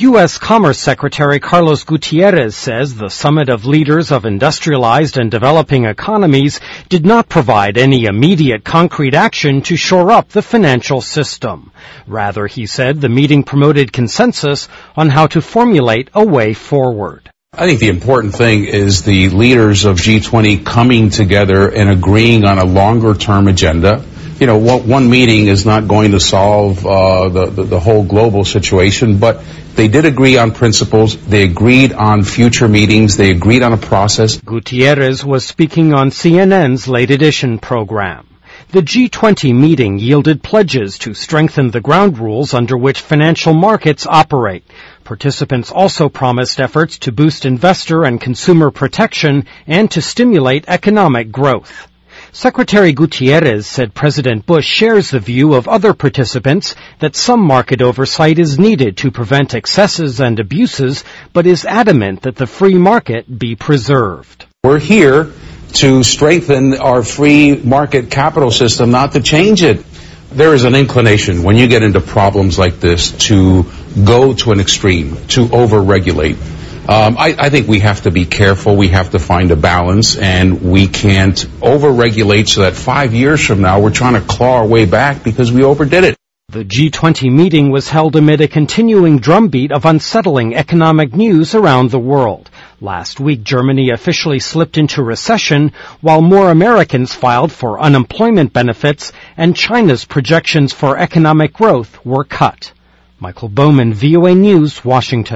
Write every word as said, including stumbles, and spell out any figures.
U S Commerce Secretary Carlos Gutierrez says the summit of leaders of industrialized and developing economies did not provide any immediate concrete action to shore up the financial system. Rather, he said, the meeting promoted consensus on how to formulate a way forward. I think the important thing is the leaders of G twenty coming together and agreeing on a longer-term agenda. You know, one meeting is not going to solve uh, the, the, the whole global situation, but they did agree on principles. They agreed on future meetings. They agreed on a process. Gutierrez was speaking on C N N's Late Edition program. The G twenty meeting yielded pledges to strengthen the ground rules under which financial markets operate. Participants also promised efforts to boost investor and consumer protection and to stimulate economic growth. Secretary Gutierrez said President Bush shares the view of other participants that some market oversight is needed to prevent excesses and abuses, but is adamant that the free market be preserved. We're here to strengthen our free market capital system, not to change it. There is an inclination when you get into problems like this to go to an extreme, to over-regulate. Um, I, I think we have to be careful. We have to find a balance, and we can't over-regulate so that five years from now we're trying to claw our way back because we overdid it. The G twenty meeting was held amid a continuing drumbeat of unsettling economic news around the world. Last week, Germany officially slipped into recession, while more Americans filed for unemployment benefits, and China's projections for economic growth were cut. Michael Bowman, V O A News, Washington.